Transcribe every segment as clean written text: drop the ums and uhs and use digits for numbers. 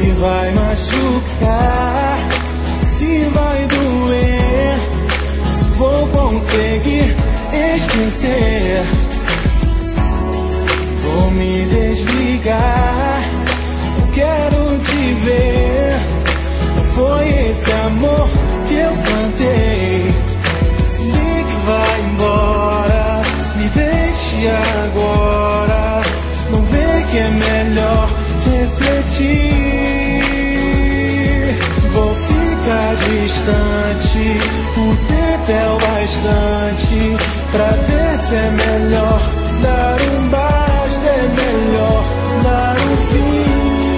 vai machucar, se vai doer, se vou conseguir esquecer. Vou me desligar, não quero te ver. Não foi esse amor que eu cantei. Se ligue, vai embora, me deixe agora. Não vê que é melhor refletir. Vou ficar distante, o tempo é o bastante pra ver se é melhor dar um basta, é melhor dar um fim.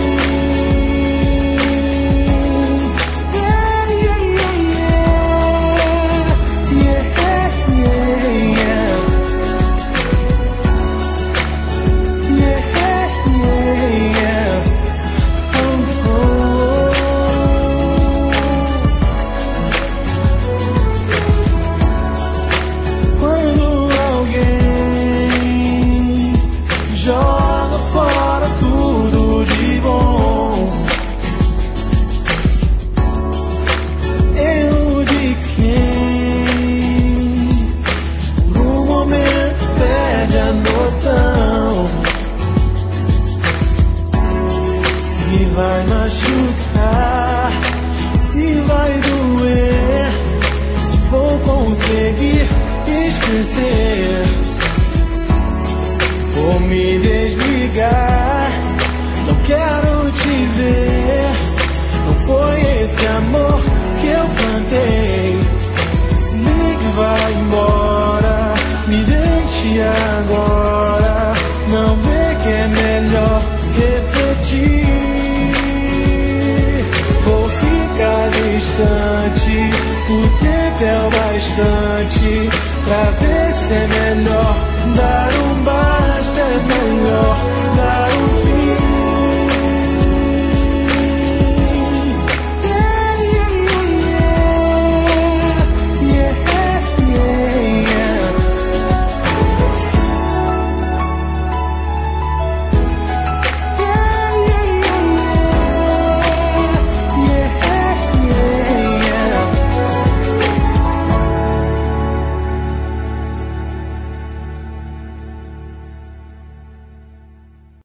Se vai machucar, se vai doer, se vou conseguir esquecer. Vou me desligar, não quero te ver. Não foi esse amor que eu cantei. Se ligue, vai embora, me deixe agora. Não vê que é melhor refletir. Vou ficar distante, o tempo é o bastante pra ver se é melhor dar um basta, é melhor